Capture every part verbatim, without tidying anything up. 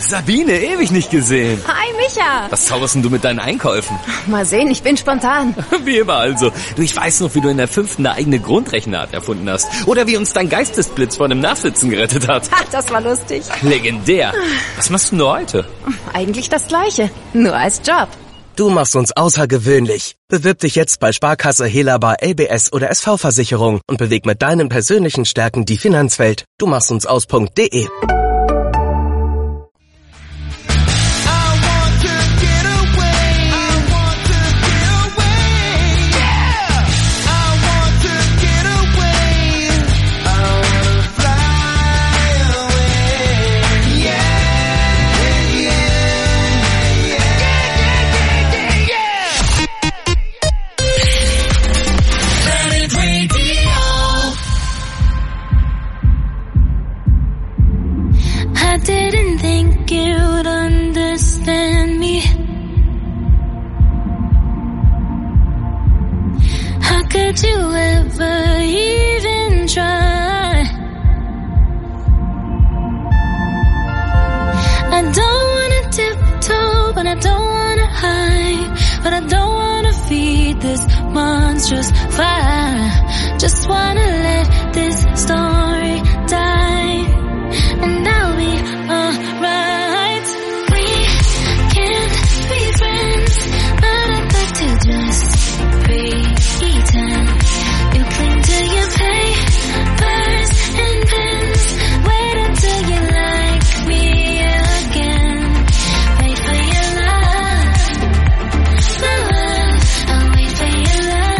Sabine, ewig nicht gesehen. Hi, Micha. Was zauberst denn du mit deinen Einkäufen? Mal sehen, ich bin spontan. Wie immer also. Du, ich weiß noch, wie du in der fünften eine eigene Grundrechenart erfunden hast. Oder wie uns dein Geistesblitz vor dem Nachsitzen gerettet hat. Ha, das war lustig. Legendär. Was machst du denn heute? Eigentlich das Gleiche, nur als Job. Du machst uns außergewöhnlich. Bewirb dich jetzt bei Sparkasse, Helaba, L B S oder S V-Versicherung und beweg mit deinen persönlichen Stärken die Finanzwelt. Du machst uns aus punkt de. Didn't think you'd understand me. How could you ever even try? I don't wanna tiptoe, but I don't wanna hide. But I don't wanna feed this monstrous fire. Just wanna let this story die. And I'll be alright. We can't be friends, but I'd like to just pretend. You cling to your papers and pens. Wait until you like me again. Wait for your love, my love. I'll wait for your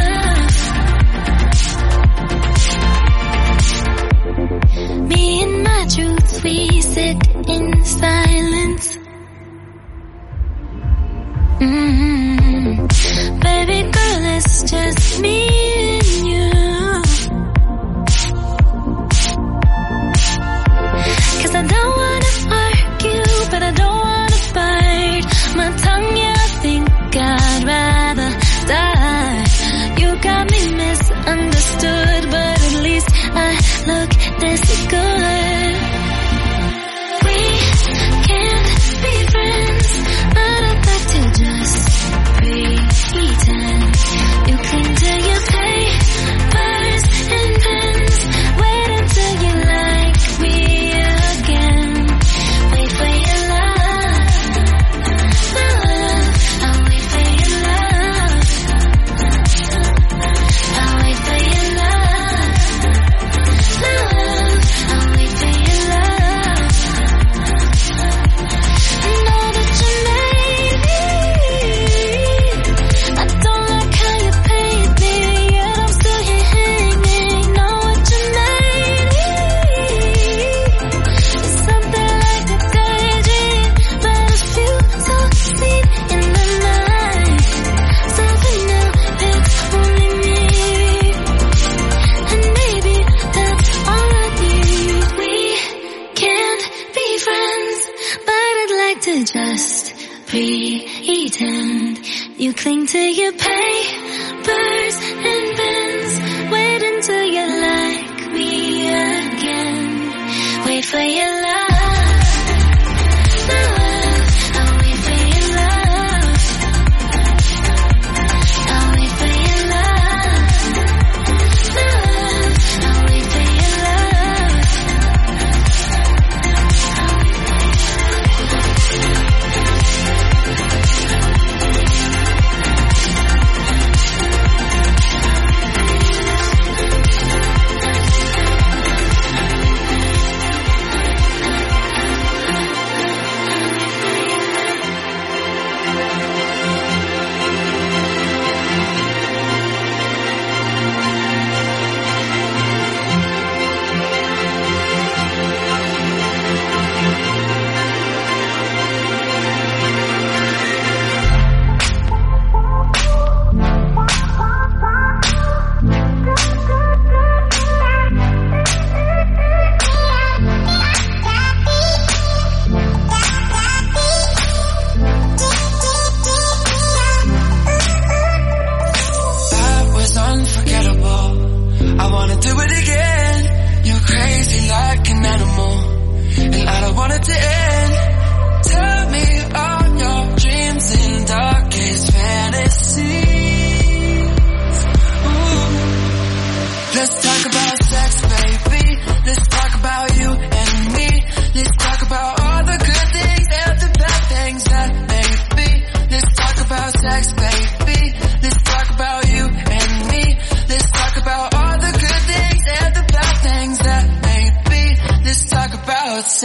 love. Me and my truth, we sit in silence. Mm-hmm. Baby girl, it's just me and you. 'Cause I don't wanna argue, but I don't wanna bite my tongue, yeah, I think I'd rather die. You got me misunderstood, but at least I look this good. We can't be friends, but I'd like to just pretend. You cling to your papers and pens. Wait until you like me again. Wait for your love, my love. I'll wait for your love. I'll wait for your love, my love. I'll wait for your love. I know that you made me. I don't like how you paid me, yet I'm still here hanging. Know what you made me. It's something like a daydream, but I feel so sweet in the night. Something new, it's only me. And maybe that's all I need. We can't be friends, but I'd like to just pretend. You cling to your papers and pens. Wait until you like me again. Wait for your love, my love. I'll wait for your love. I'll wait for your love, my love. I'll wait for your love.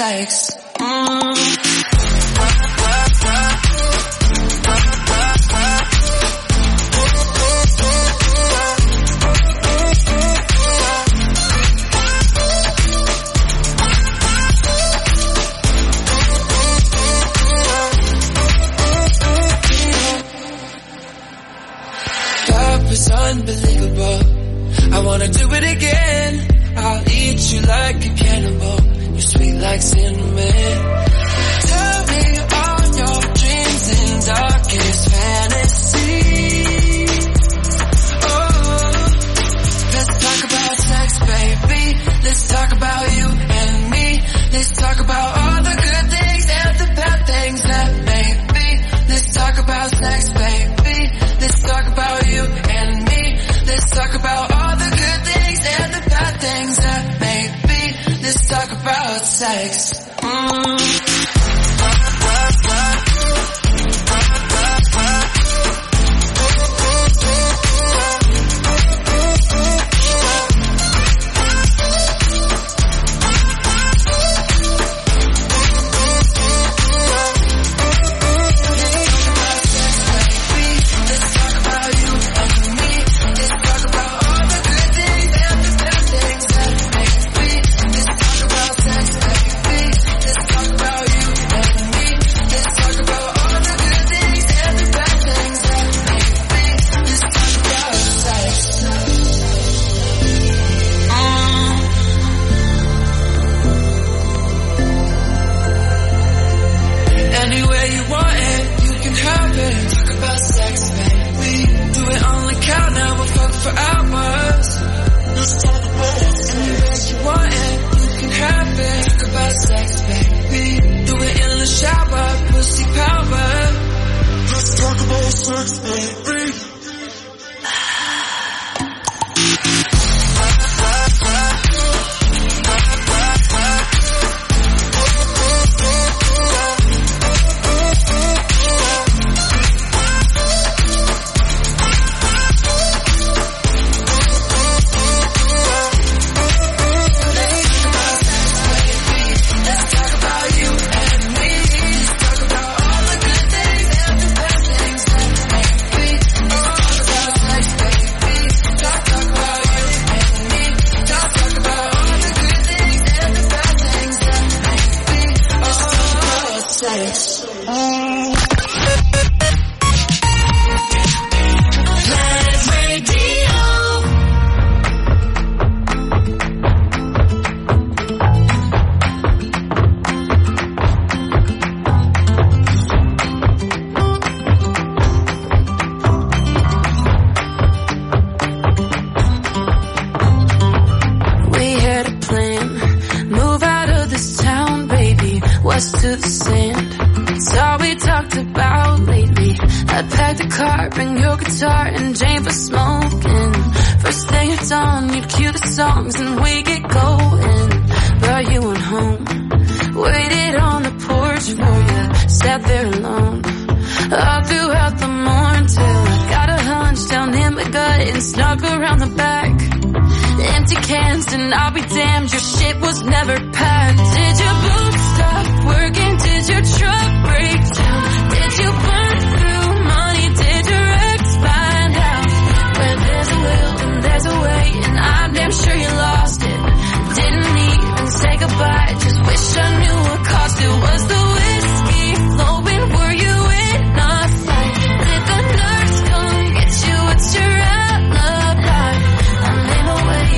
sex. Mm. It's unbelievable. I wanna do it again. I'll eat you like a cannibal. You're sweet like cinnamon. Tell me all your dreams and darkest fantasies. Oh, let's talk about sex, baby. Let's talk about you and me. Let's talk about all the good things and the bad things that may be. Let's talk about sex, baby. Let's talk about you and me. Let's talk about all the good things and the bad things that may be. Let's talk about sex. Mm.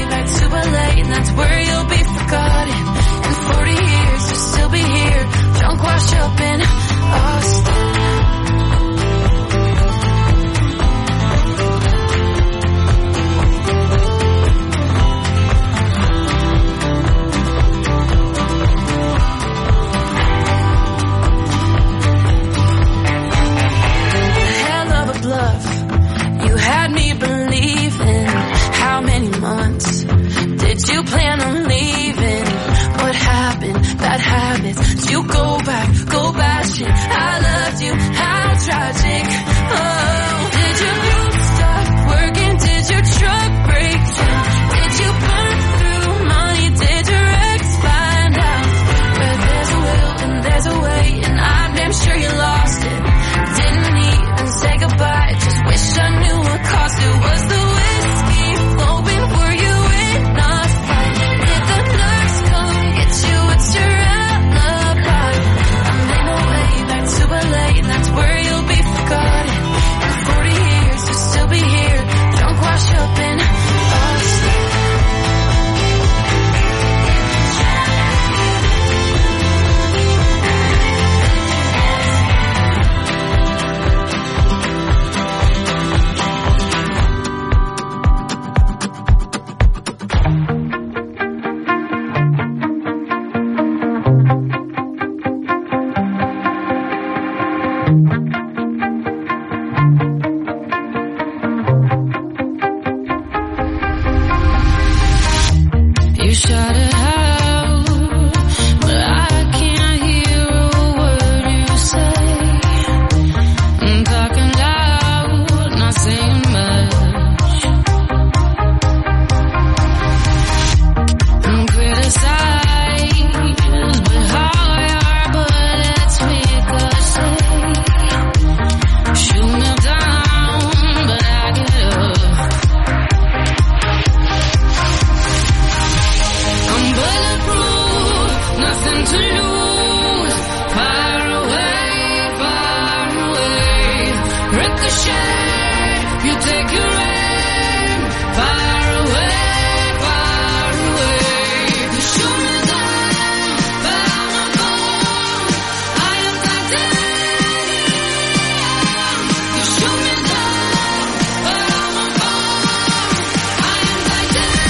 That's where you'll be forgotten. In forty years, you'll still be here. Don't You shout it out, but I can't hear a word you say. I'm talking loud, not saying much. I'm criticized, but how your bullets make us say. Shoot me down, but I get up. I'm bulletproof, nothing to lose. Far away, far away. Ricochet, you take your aim. Far away, far away. You shoot me down, but I won't fall. I am titanium. You shoot me down, but I won't fall. I am titanium.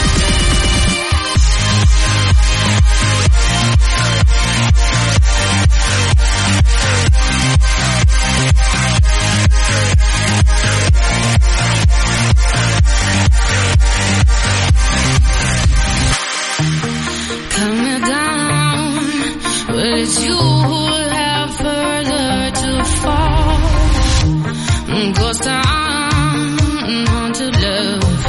Cut me down, but it's you who have further to fall. Ghost town, haunted love.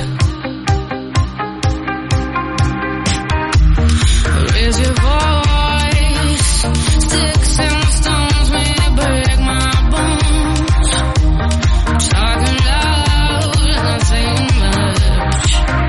Raise your voice, sticks and stones may break my bones. Talking loud, not saying much.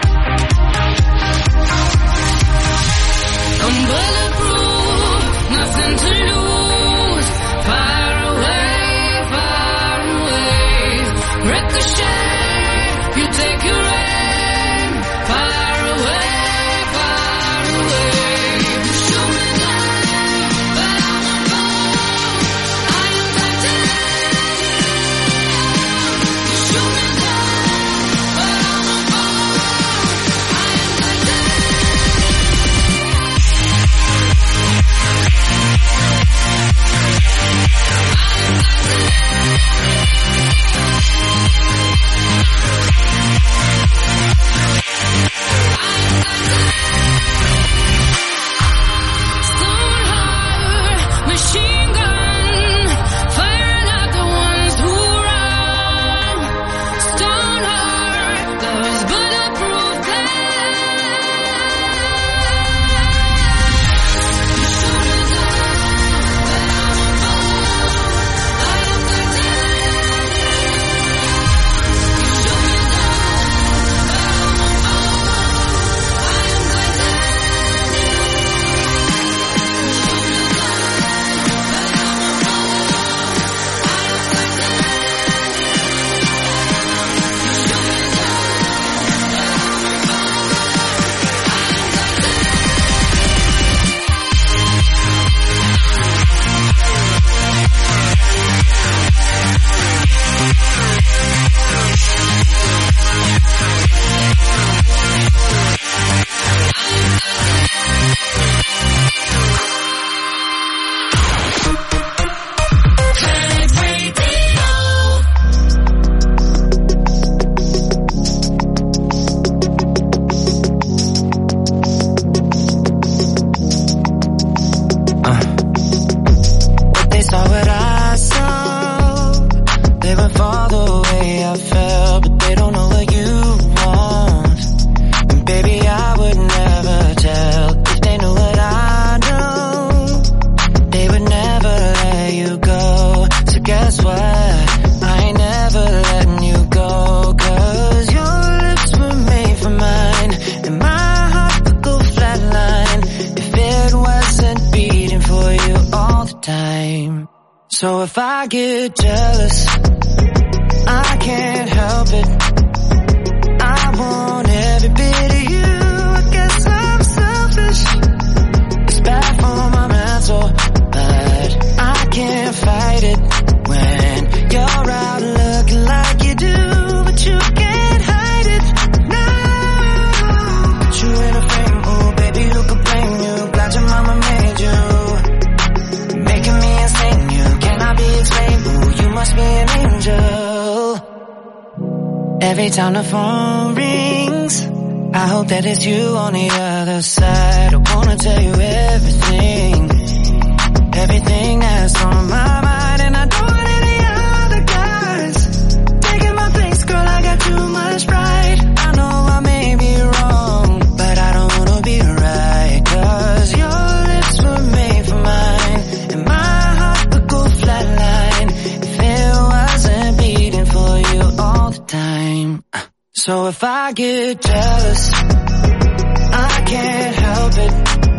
I'm bulletproof, nothing to lose. Far away, far away. Ricochet, you take your aim. Far away, far away. You shoot me down, but I won't fall. I am titanium. You shoot me down, but I won't fall. I am titanium. Stone heart, machine gun, fire like the ones who run. Stone heart, those bulletproof glass. You shoot me down, but I won't fall. I am titanium. You shoot me down, but I won't fall. I am They saw what I saw. They went for the way I felt, but they don't know what you want. And baby, I would never tell. If they knew what I know, they would never let you go. So guess what? I ain't never letting you go. Cause your lips were made for mine, and my heart could go flatline if it wasn't beating for you all the time. So if I get jealous, I can't help it. I want every bit of you. I guess I'm selfish. It's bad for my mental, but I can't fight it when you're out looking like you do, but you can't hide it. No, put you in a frame, oh baby, who could blame you? Glad your mama made you, making me insane. You cannot be explained. must be an angel. Every time the phone rings, I hope that it's you on the other side. I wanna tell you everything, everything that's on my mind. And I don't want any other guys taking my place, girl, I got too much pride. I know I may be wrong, but I don't wanna be right. Cause your lips were made for mine, and my heart would go flatline if it wasn't beating for you all the time. So if I get jealous, I can't help it.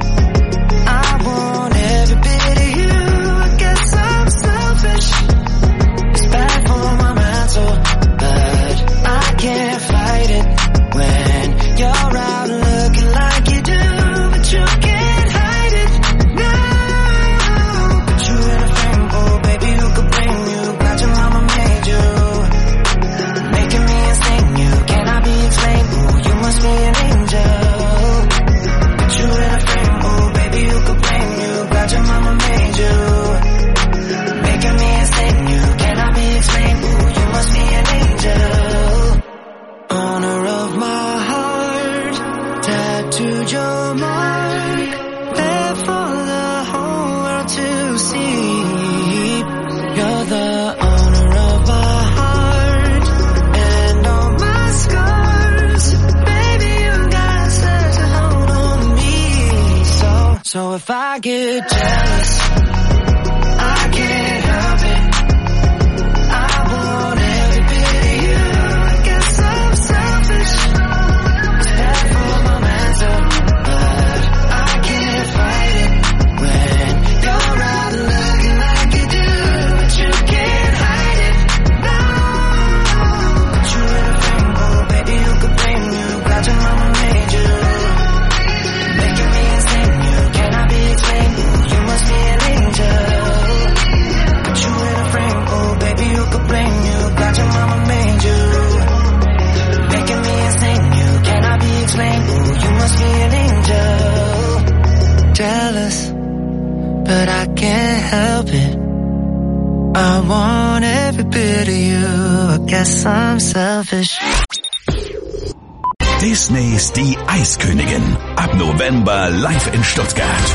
I want every bit of you. I guess I'm selfish. It's bad for my mental, but I can't fight it when you're out looking like you do. But you can't hide it, no. Put you in a frame, oh baby, who could blame you? Glad your mama made you, making me insane. You cannot be explained, ooh, you must be an angel. Put you in a frame, oh baby, who could blame you? Glad your mama made you, making me insane. You cannot be explained, ooh, you must be an angel. Owner of my heart, tattooed your mark, there for the whole world to see. You're the owner of my heart, and all my scars. Baby, you got such a hold on me. So, so if I get jealous, I can't help it. I want every bit of you. I guess I'm selfish. It's bad for my mental, but I can't fight it when you're out looking like you do. But you can't hide it, no. Put you in a frame, oh baby, who could blame you? Glad your mama made you, making me insane. You cannot be explained, ooh, you must be an angel. Put you in a frame, oh baby, who could blame you? Glad your mama made you, making me insane. You cannot be explained, ooh, you must be an angel. Jealous, but I can't help it. I want every bit of you. I guess I'm selfish. Disneys Die Eiskönigin. Ab November live in Stuttgart.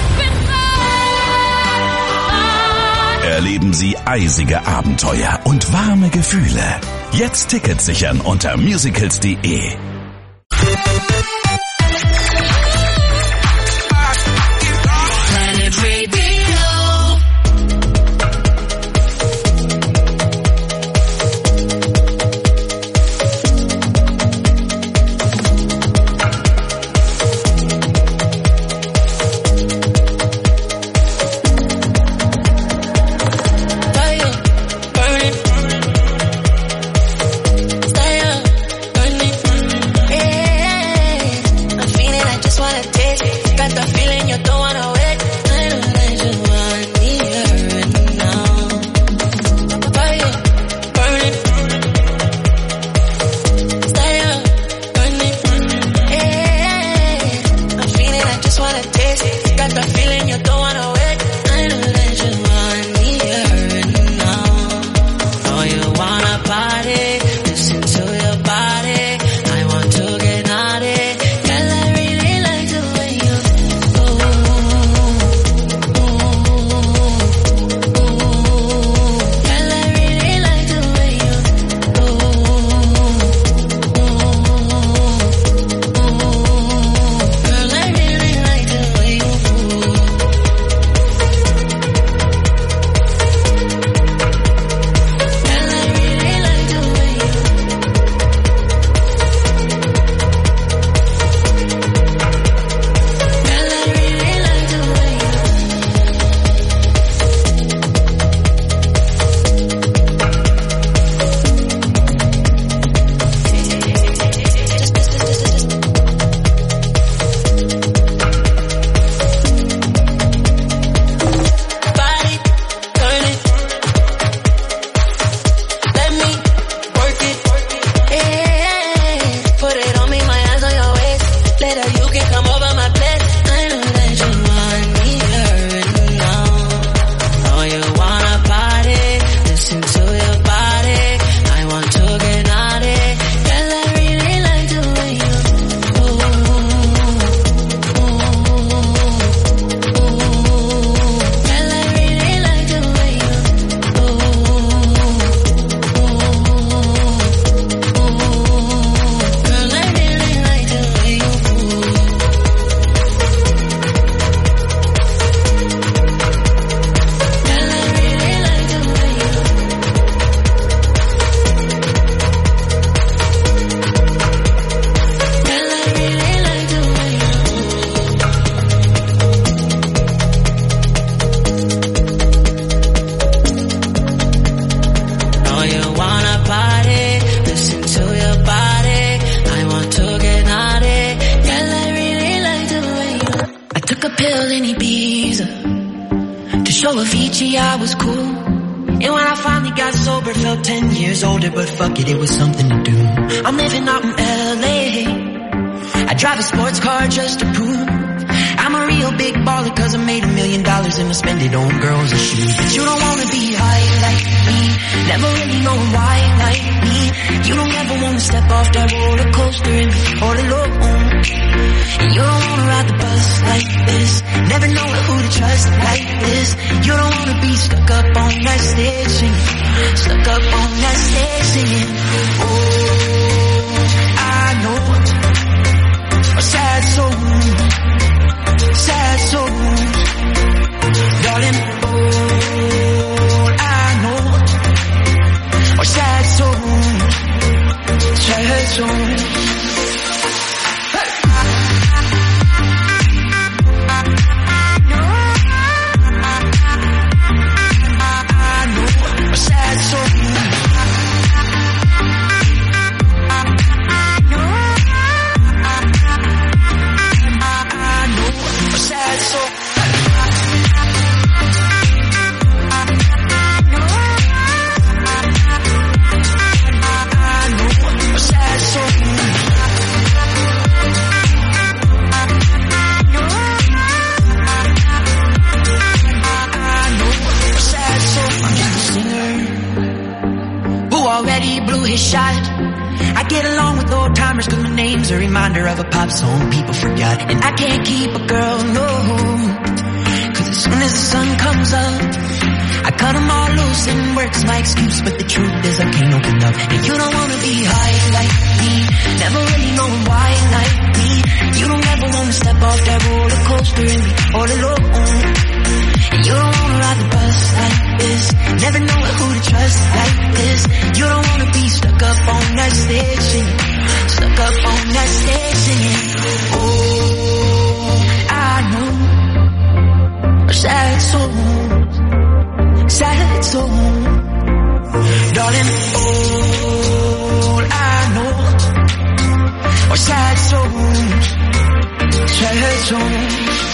Erleben Sie eisige Abenteuer und warme Gefühle. Jetzt Tickets sichern unter musicals punkt de. Planet Radio. Fire, burning. Stay up, burning. sketchy, I was cool. And when I finally got sober, felt ten years older, but fuck it, it was something to do. I'm living out in L A. I drive a sports car just to prove I'm a real big baller, cause I made a million dollars and I spend it on girls and shoes. But you don't wanna be high like me, never really knowing why like me. You don't ever wanna step off that roller coaster and be all alone. And you don't wanna ride the bus like this, never knowing who to trust like this. You don't wanna be stuck up on that stage singing, stuck up on that stage singing. Oh, I know a sad soul, sad soul, darling. All I know are sad souls, sad souls. A reminder of a pop song people forgot. And I can't keep a girl, no, cause as soon as the sun comes up, I cut them all loose and work's my excuse. But the truth is I can't open up. And you don't wanna be high like me, never really knowing why like me. You don't ever wanna step off that roller coaster and be all alone. And you don't wanna ride the bus like this, never knowing who to trust like this. You don't wanna be stuck up on that stage singing, stuck up on that stage singing. Oh, I know a sad soul, sad soul, darling. All I know are sad souls, sad souls.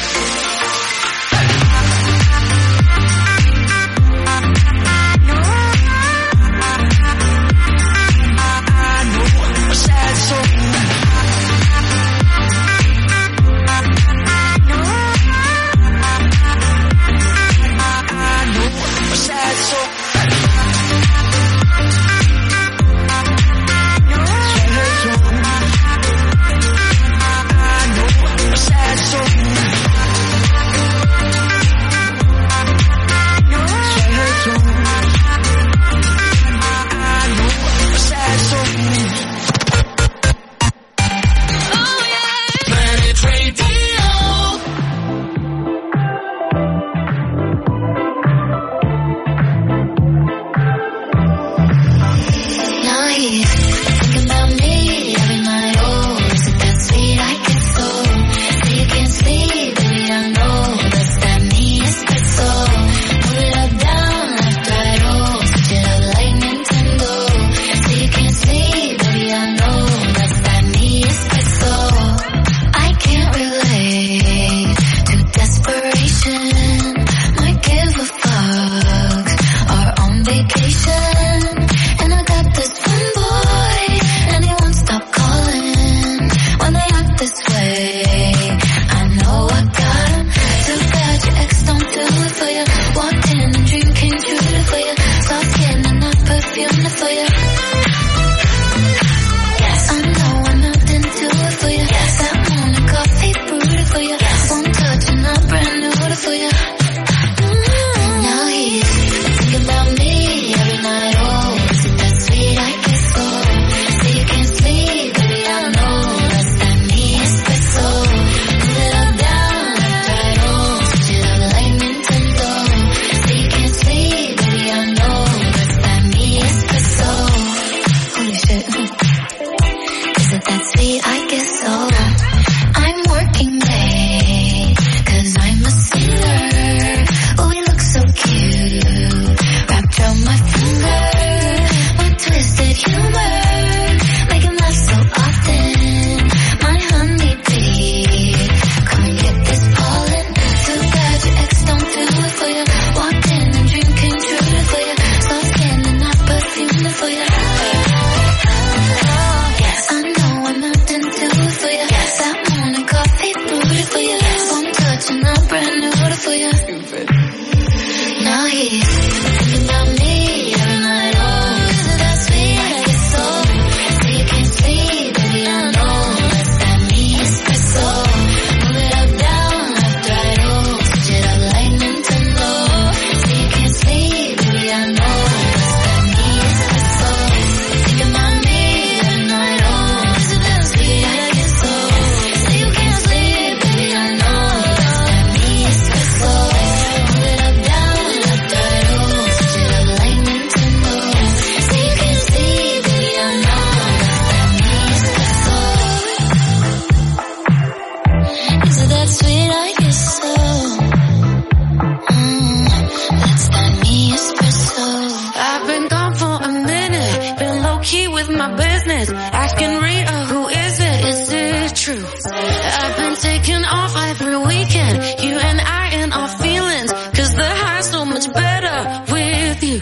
minutes, asking Rita, who is it? Is it true? I've been taking off every weekend, you and I and our feelings, cause the high's so much better with you.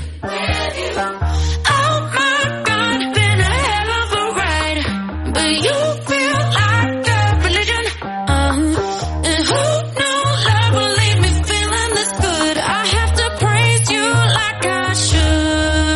Oh my God, been a hell of a ride, but you feel like a religion. Uh-huh. And who knew love will leave me feeling this good? I have to praise you like I should.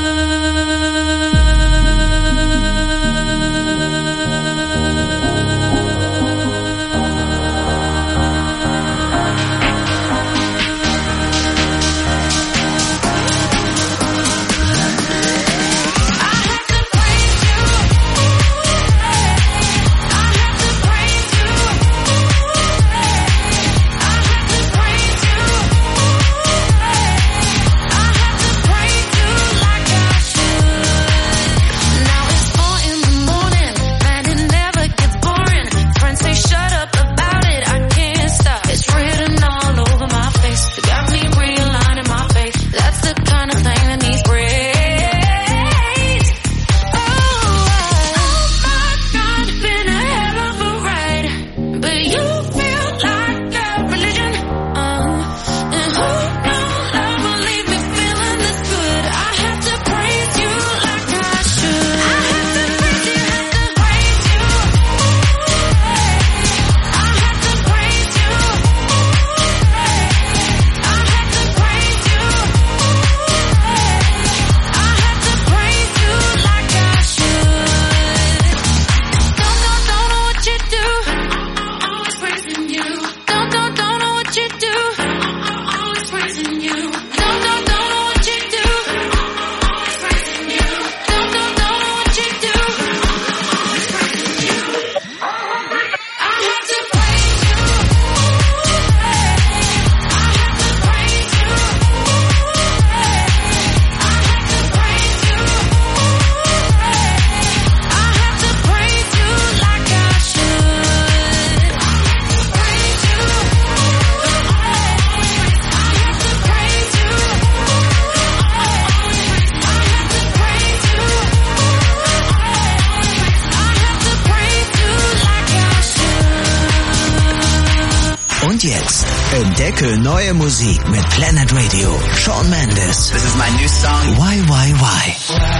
Entdecke neue Musik mit Planet Radio. Shawn Mendes. This is my new song. Why, why, why?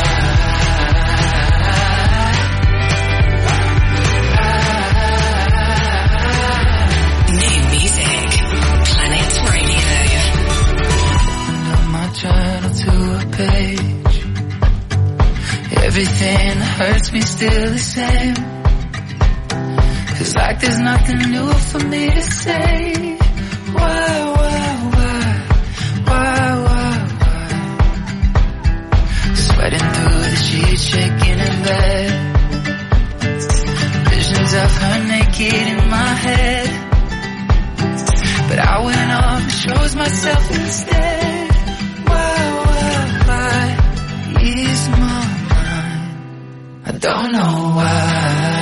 New music. Planet Radio. Open my journal to a page. Everything that hurts me still the same. Cause like there's nothing new for me to say. Why, why, why, why, why, why? Sweating through the sheets, shaking in bed. Visions of her naked in my head. But I went off and chose myself instead. Why, why, why? Ease my mind. I don't know why.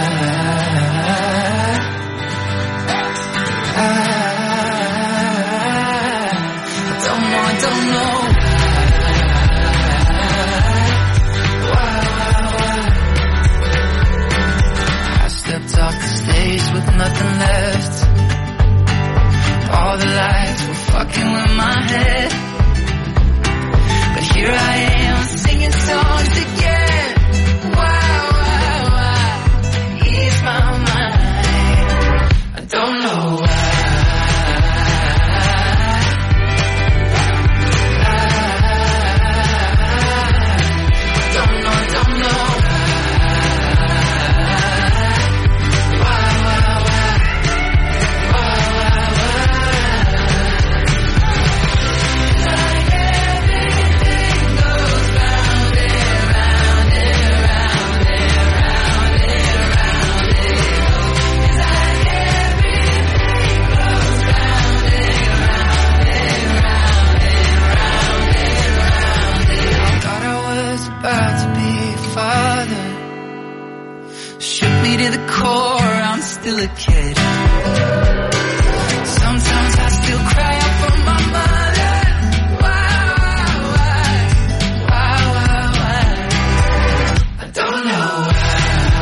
Nothing left. All the lights were fucking with my head. But here I am singing songs again. Why, why, why? Ease my mind. I don't know why. I don't know, I don't know. Still a kid. Sometimes I still cry out for my mother. Why, why, why, why, why, why? I don't know why.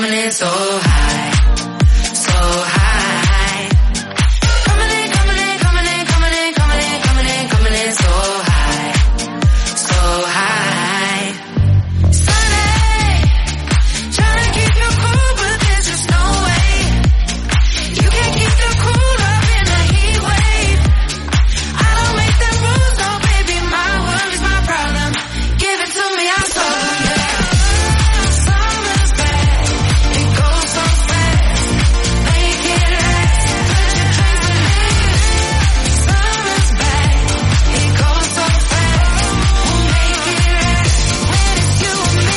coming in so high, so high. Coming in, coming in, coming in, coming in, coming in, coming in, coming in so high, so high. Sunny, trying to keep you cool, but there's just no way. You can't keep the cool up in a heat wave. I don't make them rules, no baby, my world is my problem. Give it to me, I'm so yeah. Summer's back, it goes so fast. Make it last, put your drinks with me. Summer's back, it goes so fast. We'll make it last when it's you and me.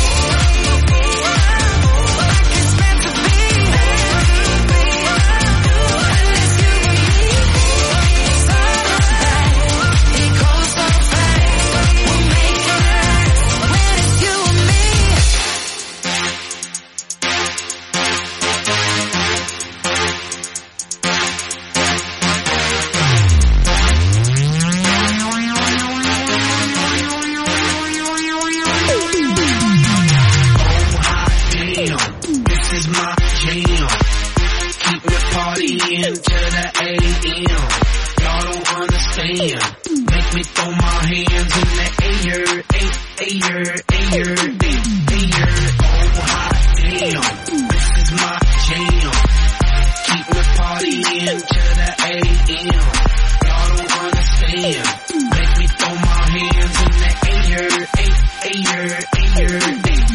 Like it's meant to be. When it's you and me. Summer's back, it goes so fast. We'll make it last when it's you and me. Damn, this is my jam. Keep me partying till the A M. Y'all don't understand. Make me throw my hands in the air, air, air, air, air. Oh hot damn, this is my jam. Keep me partying till the A M. Y'all don't understand. Make me throw my hands in the air, air, air, air, air.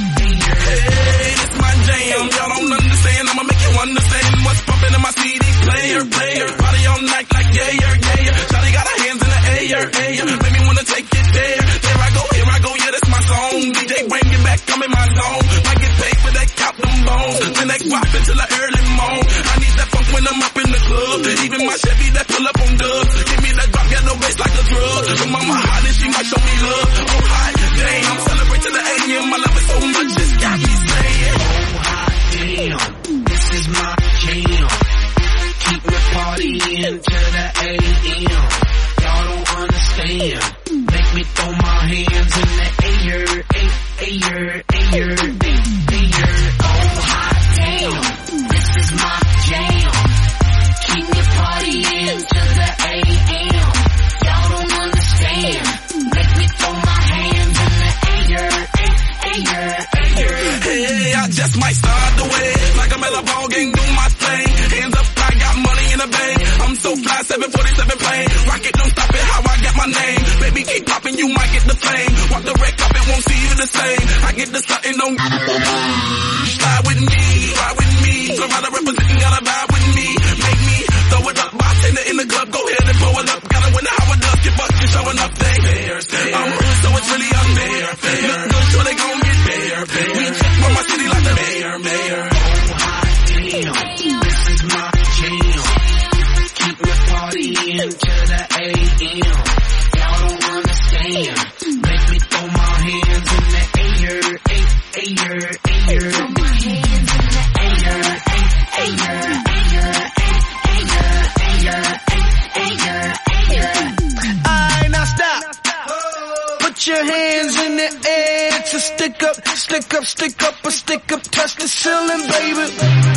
Hey, this my jam. Y'all don't understand. I'ma make you understand what's pumping in my C D player, player. Party all night like yeah, yeah, yeah. Shawty got her hands in the air, air. Make me wanna take it there. There I go, here I go, yeah, that's my song. D J bring it back, I'm in my zone. Might get paid for that, count them bones. Then they rock until the early morn. I need that funk when I'm up in the club. Even my Chevy that pull up on dubs. Give me that drop, get no bass like a drug. Her mama hot and she might show me love. Oh hot, damn, celebrate to the A M. I love it so much, it's got me saying. Oh hot, damn, this is my jam. Keep me partying till the A M. Y'all don't understand. Make me throw my hands in the air, air, air, air, air. Oh hot damn, this is my jam. Keep me partying till the A M. Y'all don't understand. Make me throw my hands in the air, air, air, air. Hey, I just might start the wave like I'm at a ball game, do my thing. Hands up, I got money in the bank. I'm so fly, seven forty-seven plane. Rocket, don't stop it, how I got my name. Baby, keep popping, you might get the fame. Walk the wreck up, it won't see you the same. I get the something, don't slide with me, ride with me. Somebody representing, gotta vibe with me. Make me throw it up, bartender in the club, go ahead and blow it up. Gotta win the how it does, get busted, showing up there. I'm hood, so it's really unfair. Look good, so they gon' get there. We check from my city like the mayor, mayor. Oh hot damn, this is my jam. Keep me partying till the A M. Y'all don't understand. Make me throw my hands in the air, air, air, air. Throw my hands in the air, air, air, air, air, air, air, air. Alright, now stop. Put your hands in the air to stick up, stick up, stick up, or stick up, touch the ceiling, baby.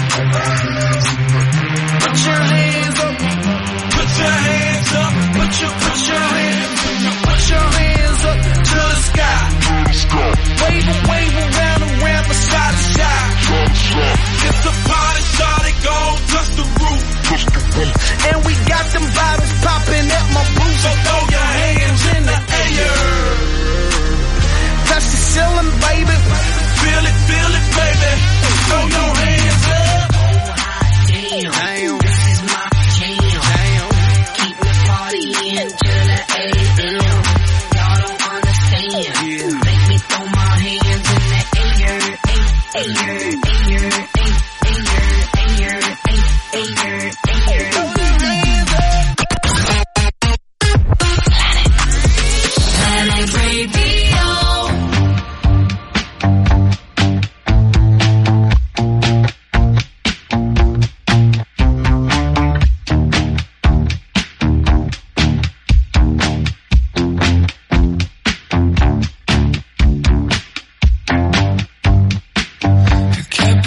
Put your hands up. Put your hands up, put your, put your hands, put your hands up to the sky. Wave and wave around and round from side to side. It's a party, started, go touch the roof. And we got them bottles popping at my booth. So throw your hands in the air. Touch the ceiling, baby. Feel it, feel it, baby. Throw your hands up. Oh, hot damn. Damn. This is my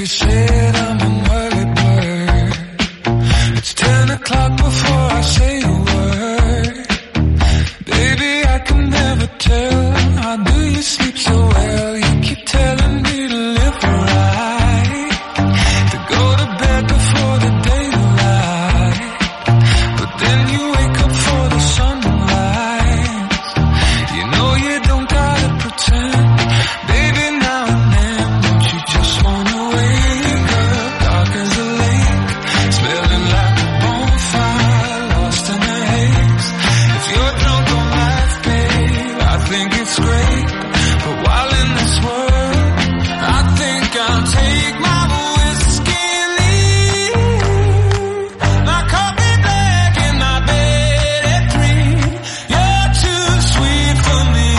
be said, I'm an early bird. It's ten o'clock before I say a word. Baby, I can never tell, how do you sleep so well? You keep telling me to live right, to go to bed before the daylight, but then you wake up for the sunrise. You know you don't gotta pretend, baby, now and then, don't you just wanna wake up, dark as a lake, smelling like a bonfire, lost in the haze. If you're drunk on life, babe, I think it's great, but while in this world, I think I'll take my whiskey and leave, my coffee black in my bed at three. You're too sweet for me,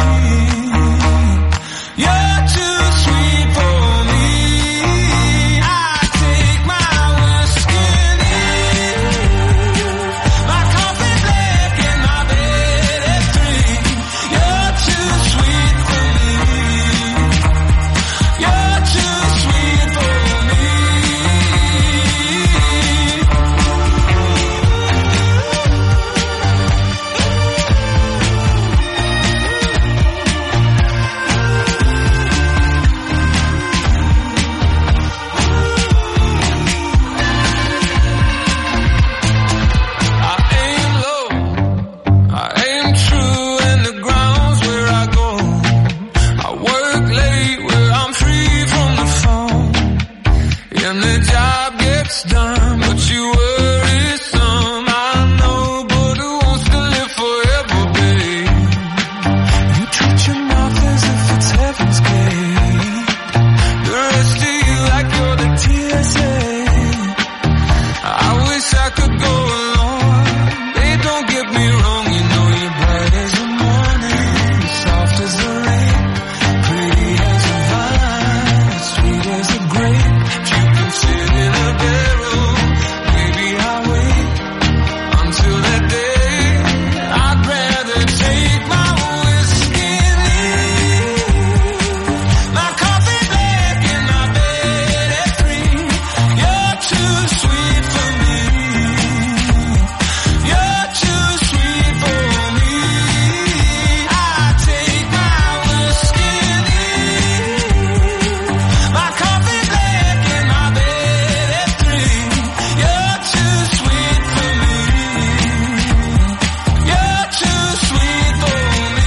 you're too sweet for me. I take my whiskey and leave, my coffee black in my bed at three. You're too sweet for me, you're too sweet for me. I aim low, I aim true, and the ground's where I go. I work late where I'm free from the phone, and the job gets done, but you worry some. I know, but who wants to live forever, babe? You treat your mouth as if it's heaven's gate. The rest of you like you're the T S A. I wish I could go along. Hey, don't get me wrong, you know you're bright as the morning, soft as the rain, pretty as a vine, sweet as a grape. If you can sit in a barrel, maybe I'll wait until that day. I'd rather take my whiskey and leave, my coffee black in my bed at three. You're too sweet for me, you're too sweet for me. I take my whiskey and leave, my coffee black in my bed at three. You're too sweet for me, you're too sweet for me.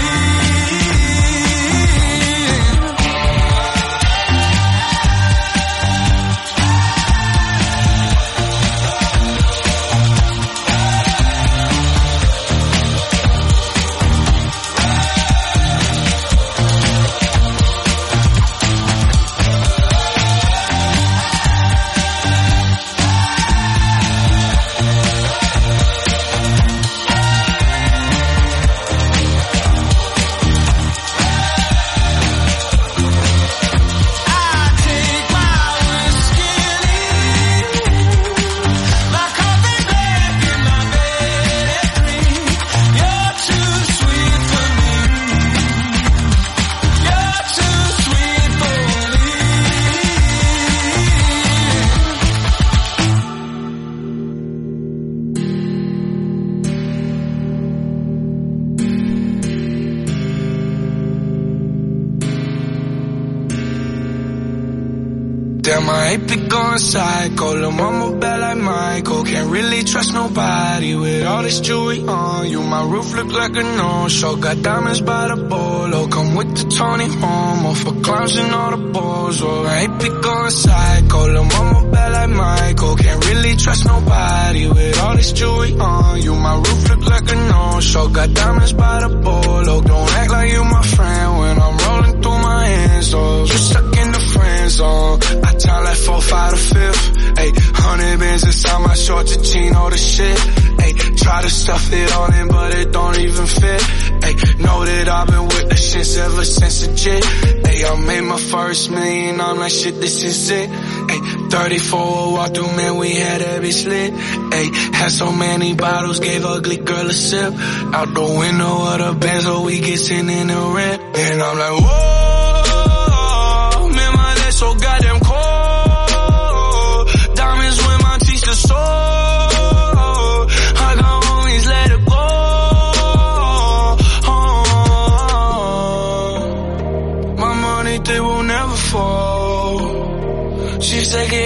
Damn, I ain't been going psycho. Lil' mama bad like Michael. Can't really trust nobody with all this jewelry on you. My roof look like a no-show. Got diamonds by the bolo. Come with the Tony Homo for clowns and all the balls. Oh, I ain't been going psycho. Lil' mama bad like Michael. Can't really trust nobody with all this jewelry on you. My roof look like a no-show. Got diamonds by the bolo. Don't act like you my friend when I'm rolling through my hands. Oh, you stuck in the friend zone. I tell like four, five to fifth. Ayy, hundred bands inside my shorts and chino the shit. Ayy, try to stuff it all in, but it don't even fit. Ayy, know that I've been with the shits ever since the jit. Ayy, I made my first million, I'm like shit, this is it. Ayy, thirty-four walk through, man, we had every slit. Ayy, had so many bottles, gave ugly girl a sip. Out the window of the Benz, so we get sitting in the rent. And I'm like, whoa, man, my legs so goddamn cold.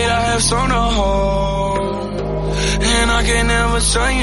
I have some to hold, and I can never say you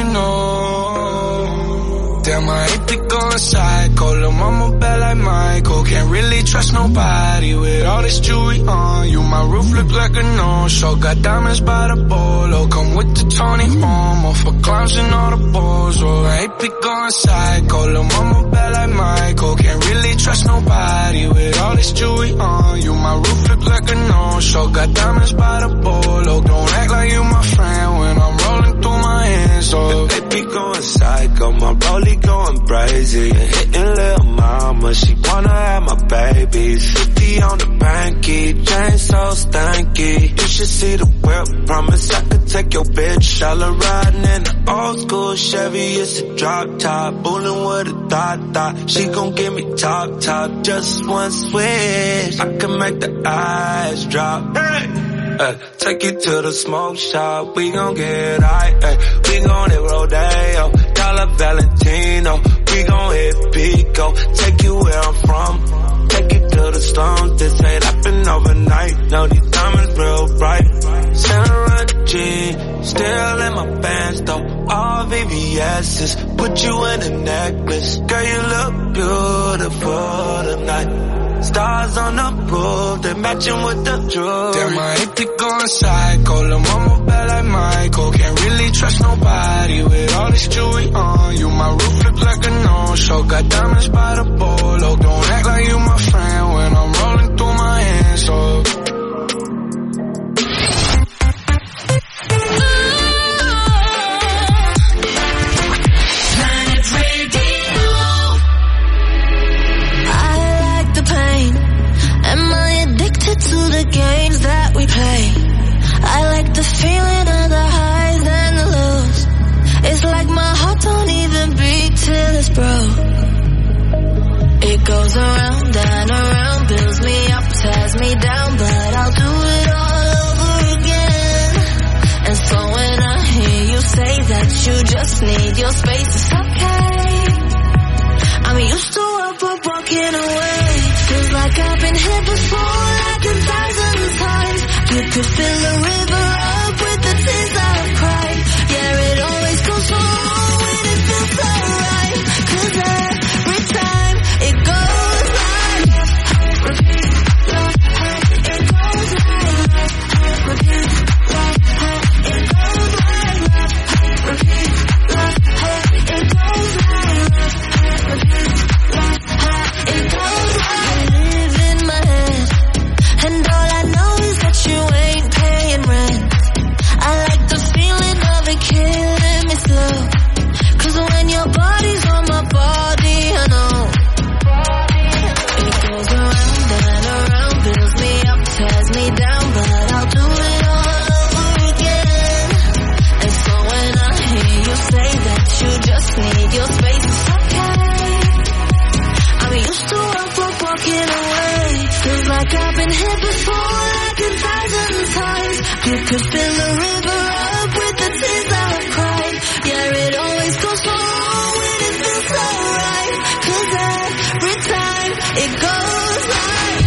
no. Damn, I hate to go psycho. Lil' mama bad like Michael. Can't really trust nobody with all this jewelry on you. My roof look like a no-show. Got diamonds by the bolo. Come with the Tony Homo for clowns and all the balls. Oh, I hate to go psycho. Lil' mama bad like Michael. Can't really trust nobody with all this jewelry on you. My roof look like a no-show. Got diamonds by the bolo. Don't act like you my friend when I'm rolling through my hands. Oh, they be going psycho. My rollie going crazy. Hitting lil' mama, she wanna have my babies. Fifty on the banky, chain so stanky. You should see the whip, promise I could take your bitch. All her riding in the old school Chevy, it's a drop top. Bullin' with a thought thought, she gon' give me top top. Just one switch, I can make the eyes drop. Hey! Uh, take you to the smoke shop, we gon' get high, ay. We gon' hit Rodeo, Dollar Valentino. We gon' hit Pico, take you where I'm from. Take you to the slums, this ain't happen overnight. No, these diamonds real bright. Sarah Jean, still in my pants though. All V V S's, put you in a necklace. Girl, you look beautiful tonight. Stars on the roof, they matching with the jewelry. Damn, I hate to go psycho. Lil' mama bad like Michael. Can't really trust nobody with all this jewelry on you. My roof look like a no-show. Got diamonds by the bolo. Don't act like you my friend when I'm rolling through my hands. So to the games that we play. I like the feeling of the highs and the lows. It's like my heart don't even beat till it's broke. It goes around and around, builds me up, tears me down, but I'll do it all over again. And so when I hear you say that you just need your space, it's okay. I'm used to up, up, walking away. Feels like I've been here before, like a thousand times. You could fill the river up with the tears I've cried. Yeah, it always goes wrong when it feels so right. Cause every time it goes like repeat, it goes like repeat, it goes like repeat, it goes like repeat, it goes like. And all I know is that you ain't paying rent. I like the feeling of it killing me slow. Cause when your body's on my body, I know. It goes around and around, builds me up, tears me down, but I'll do it all over again. And so when I hear you say that you just need your space, it's okay. I'm used to walk, walk, walking away. Feels like I've been here before, like a thousand times. You could fill the river up with the tears I've cried. Yeah, it always goes wrong when it feels so right. Cause every time it goes like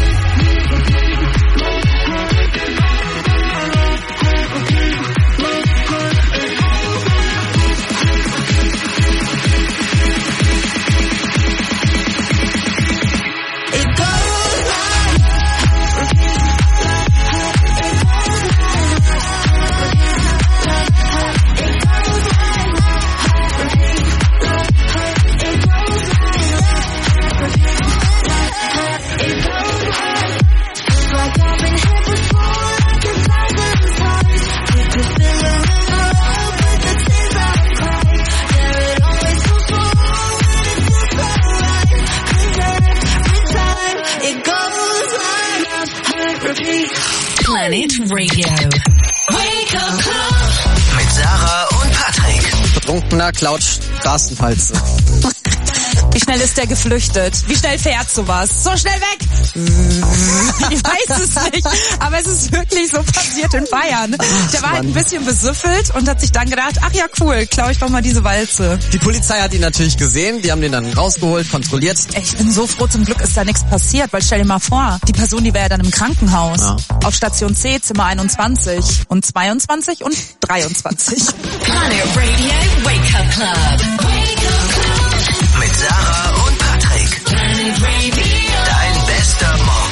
Planet Radio. Wake up Club. Mit Sarah und Patrick. Betrunkener klaut Straßenfalze. Wie schnell ist der geflüchtet? Wie schnell fährt sowas? So schnell weg! Ich weiß es nicht, aber es ist wirklich so passiert in Bayern. Der war halt ein bisschen besüffelt und hat sich dann gedacht, ach ja cool, klaue ich doch mal diese Walze. Die Polizei hat ihn natürlich gesehen, die haben den dann rausgeholt, kontrolliert. Ich bin so froh, zum Glück ist da nichts passiert, weil stell dir mal vor, die Person, die wäre ja dann im Krankenhaus. Ja. Auf Station C, Zimmer einundzwanzig und zweiundzwanzig und dreiundzwanzig. Planet Radio Wake Up Club. Wake Up Club. Mit Sarah und Patrick. Planet Radio. Dein bester Morgen.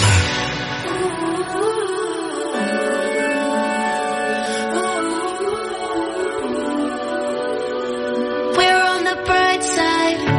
We're on the bright side.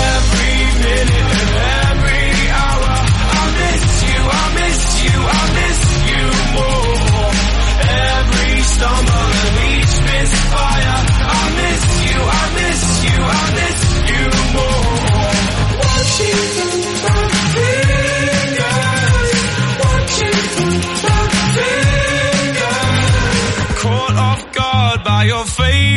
Every minute and every hour, I miss you, I miss you, I miss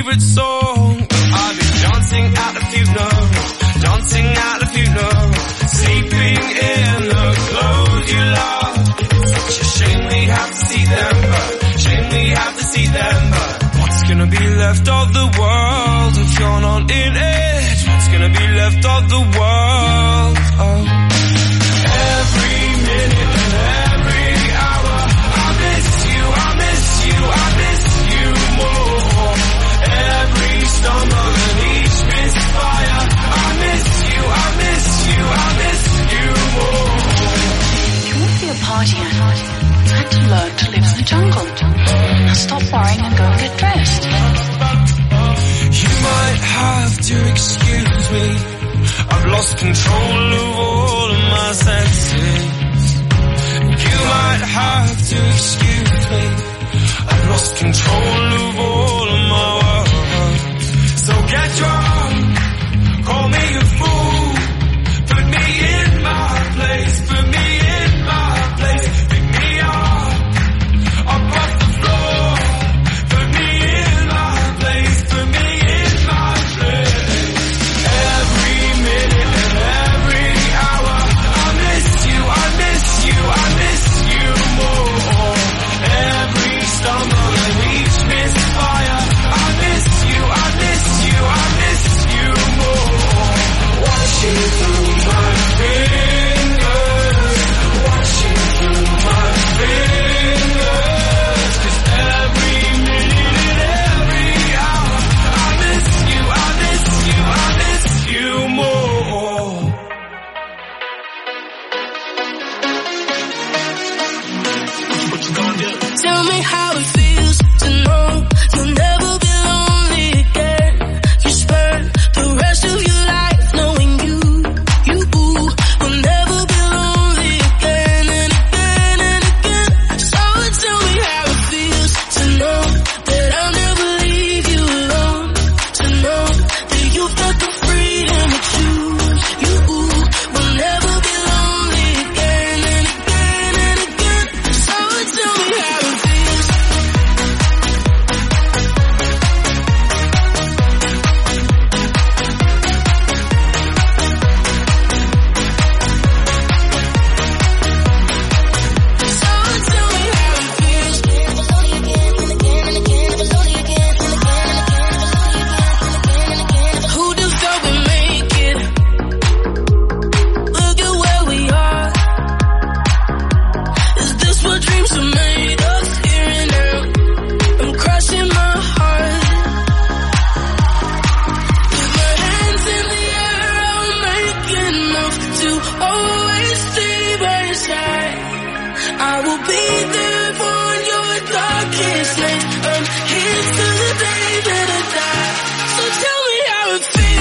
favorite song. I've been dancing at the funeral, dancing at the funeral, sleeping in the clothes you love. It's such a shame we have to see them, but shame we have to see them, but what's gonna be left of the world if you're not in it? What's gonna be left of the world? Oh. Every minute and every hour, I miss you, I miss you, I miss you more. Every stumble and each misfire, I miss you, I miss you, I miss you more. You won't be a partier. I had to learn to live in the jungle. Now stop worrying and go and get dressed. You might have to excuse me, I've lost control of all of my senses. You might have to excuse me, I've lost control of all of my world. So get drunk, call me a fool, put me in my place, put me in my place, pick me up, up off the floor, put me in my place, put me in my place. Every minute and every hour, I miss you, I miss you, I miss you more. Every stumble and each misfire, I miss you, I miss you, I miss you more. Watching through my fingers, watching through my fingers, 'cause every minute and every hour, I miss you, I miss you, I miss you more. What you gonna do? Tell me how it feels to know you'll never be lonely again. You spend the rest of your life knowing you, you will never be lonely again and again and again. So tell me how it feels to know that I'll never leave you alone. To know that you've got the freedom to choose. You will never be lonely again and again and again. So tell me how it feels. Who just thought we'd make it? Look at where we are. Is this what dreams are made of? Here and now, I'm crushing my heart. With my hands in the air, I'll make enough to always stay by your side. I will be there.